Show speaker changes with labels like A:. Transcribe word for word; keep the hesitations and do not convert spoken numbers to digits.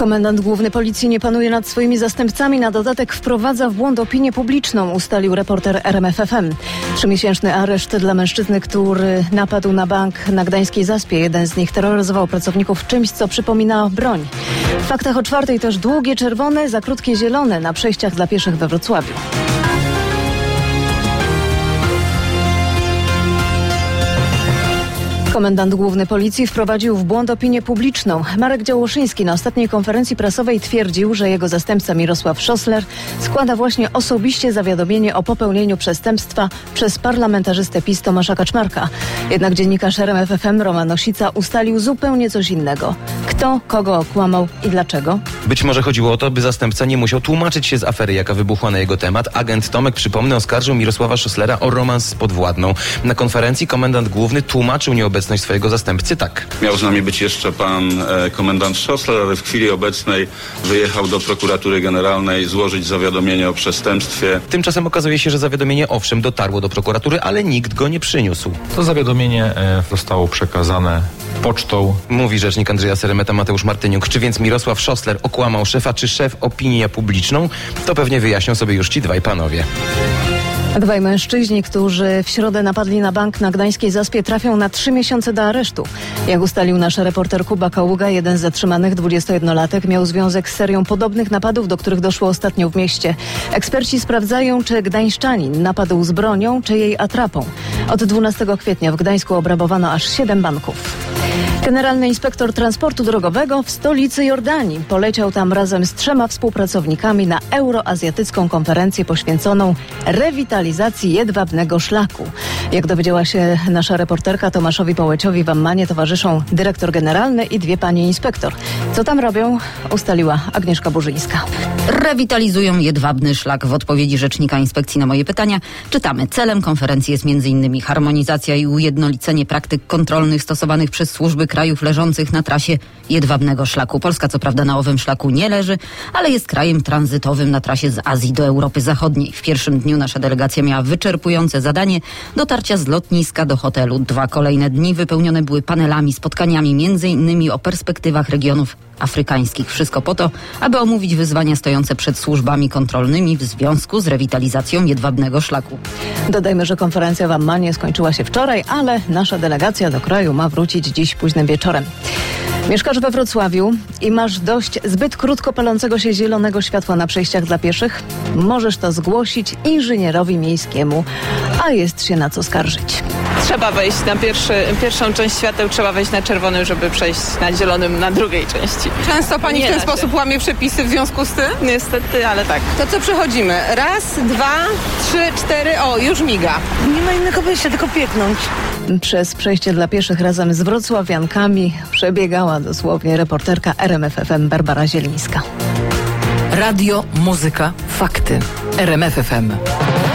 A: Komendant główny policji nie panuje nad swoimi zastępcami, na dodatek wprowadza w błąd opinię publiczną, ustalił reporter R M F F M. Trzymiesięczny areszt dla mężczyzny, który napadł na bank na Gdańskiej Zaspie. Jeden z nich terroryzował pracowników czymś, co przypomina broń. W faktach o czwartej też długie czerwone, za krótkie zielone na przejściach dla pieszych we Wrocławiu. Komendant główny policji wprowadził w błąd opinię publiczną. Marek Działoszyński na ostatniej konferencji prasowej twierdził, że jego zastępca Mirosław Szossler składa właśnie osobiście zawiadomienie o popełnieniu przestępstwa przez parlamentarzystę PiS Tomasza Kaczmarka. Jednak dziennikarz R M F F M Roman Osica ustalił zupełnie coś innego. Kto, kogo okłamał i dlaczego?
B: Być może chodziło o to, by zastępca nie musiał tłumaczyć się z afery, jaka wybuchła na jego temat. Agent Tomek, przypomnę, oskarżył Mirosława Szosslera o romans z podwładną. Na konferencji komendant główny tłumaczył nieobecność swojego zastępcy tak.
C: Miał z nami być jeszcze pan e, komendant Szossler, ale w chwili obecnej wyjechał do prokuratury generalnej złożyć zawiadomienie o przestępstwie.
B: Tymczasem okazuje się, że zawiadomienie owszem dotarło do prokuratury, ale nikt go nie przyniósł.
D: To zawiadomienie e, zostało przekazane pocztą.
B: Mówi rzecznik Andrzeja Seremeta Mateusz Martyniuk. Czy więc Mirosław Szossler okłamał szefa, czy szef opinię publiczną? To pewnie wyjaśnią sobie już ci dwaj panowie.
A: Dwaj mężczyźni, którzy w środę napadli na bank na Gdańskiej Zaspie, trafią na trzy miesiące do aresztu. Jak ustalił nasz reporter Kuba Kaługa, jeden z zatrzymanych, dwudziestojednolatek, miał związek z serią podobnych napadów, do których doszło ostatnio w mieście. Eksperci sprawdzają, czy gdańszczanin napadł z bronią, czy jej atrapą. Od dwunastego kwietnia w Gdańsku obrabowano aż siedem banków. Generalny inspektor transportu drogowego w stolicy Jordanii poleciał tam razem z trzema współpracownikami na euroazjatycką konferencję poświęconą rewitalizacji jedwabnego szlaku. Jak dowiedziała się nasza reporterka, Tomaszowi Połeciowi w Ammanie towarzyszą dyrektor generalny i dwie panie inspektor. Co tam robią, ustaliła Agnieszka Burzyńska.
E: Rewitalizują jedwabny szlak. W odpowiedzi rzecznika inspekcji na moje pytania czytamy: celem konferencji jest między innymi harmonizacja i ujednolicenie praktyk kontrolnych stosowanych przez służby krajów leżących na trasie jedwabnego szlaku. Polska co prawda na owym szlaku nie leży, ale jest krajem tranzytowym na trasie z Azji do Europy Zachodniej. W pierwszym dniu nasza delegacja miała wyczerpujące zadanie dotarcia z lotniska do hotelu. Dwa kolejne dni wypełnione były panelami, spotkaniami, między innymi o perspektywach regionów afrykańskich. Wszystko po to, aby omówić wyzwania stojące przed służbami kontrolnymi w związku z rewitalizacją jedwabnego szlaku.
A: Dodajmy, że konferencja w Ammanie skończyła się wczoraj, ale nasza delegacja do kraju ma wrócić dziś późnym wieczorem. Mieszkasz we Wrocławiu i masz dość zbyt krótko palącego się zielonego światła na przejściach dla pieszych? Możesz to zgłosić inżynierowi miejskiemu, a jest się na co skarżyć.
F: Trzeba wejść na pierwszy, pierwszą część świateł, trzeba wejść na czerwonym, żeby przejść na zielonym na drugiej części.
G: Często pani
F: Nie
G: w ten
F: da się.
G: sposób łamie przepisy w związku z tym?
F: Niestety, ale tak.
G: To co przechodzimy? Raz, dwa, trzy, cztery, o, już miga.
H: Nie ma innego wyjścia, tylko pieknąć.
A: Przez przejście dla pieszych razem z wrocławiankami przebiegała dosłownie reporterka R M F F M Barbara Zielińska.
I: Radio, muzyka, fakty. R M F F M.